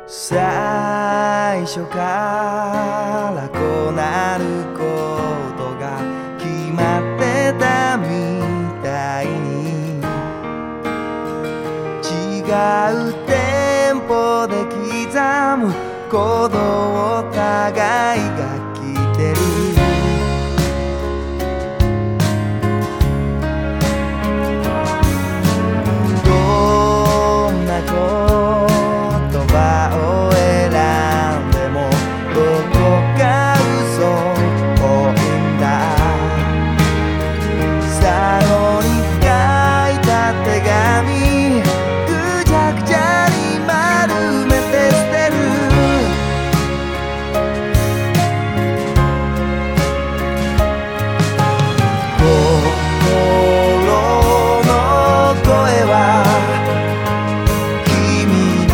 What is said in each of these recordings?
最初からこうなることが決まってたみたいに、違うテンポで刻む鼓動を互いが聞いてる。どんな言葉を選んでもどこか嘘っぽいんだ。最後に書いた手紙ぐちゃぐちゃに丸めて捨てる。心の声は君に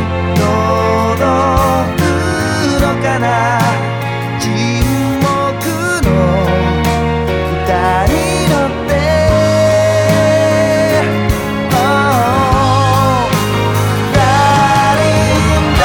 届くのかな。沈黙の歌に乗って、oh, Darling,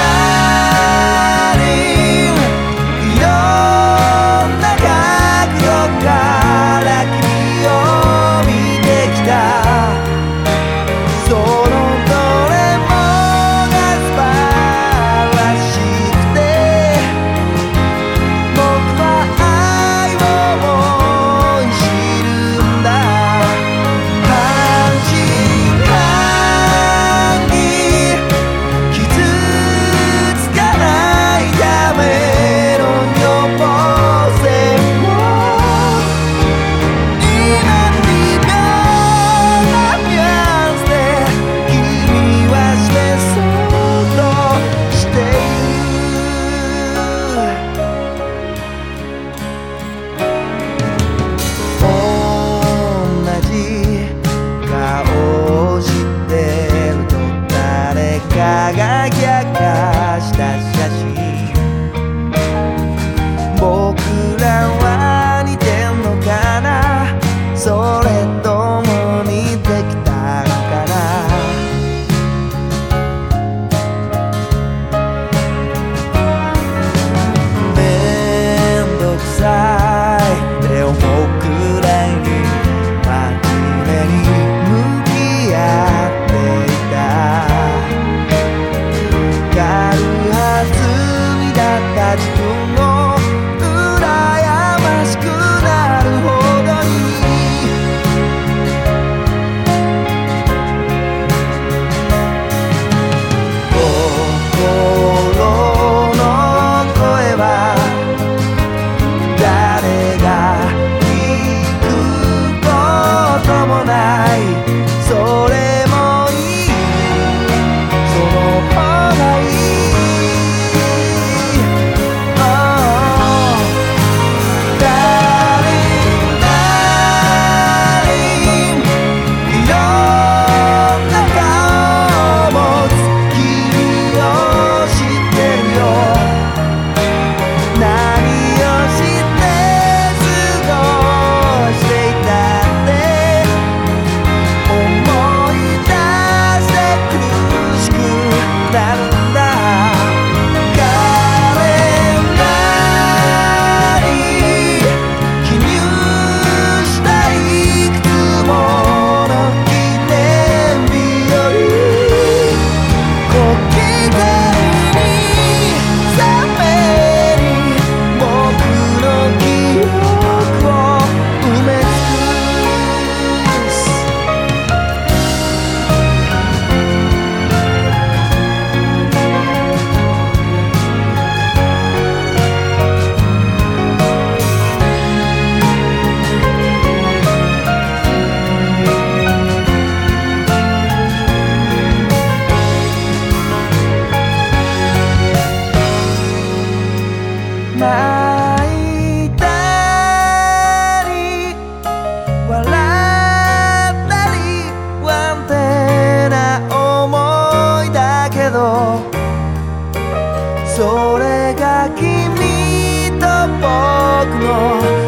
Darling いろんな角度から君を見てきた。そのどれもが素晴らしくて、僕は愛を思い知るんだ。半信半疑傷つかないための予防線を今微妙なニュアンスで君は示そうとしている。同じ顔をしてると誰かが逆化した写真、僕らは似てんのかな。それとも似てきたのかな。めんどくさいって思うくらいに真面目に向き合っていた。軽はずみだった自分を羨ましくなるほどに、心の声は誰が聞くこともない。それもいい、その方がいい。Oh, Darling, Darling いろんな顔を持つ君を知ってるよ。何をして過ごしていたって思い出して苦しくなるんだ。カレンダーに記入したいくつもの記念日より小刻みに冷めに僕の記憶を埋め尽くす。泣いたり笑ったり不安定な想いだけど、それが君と僕の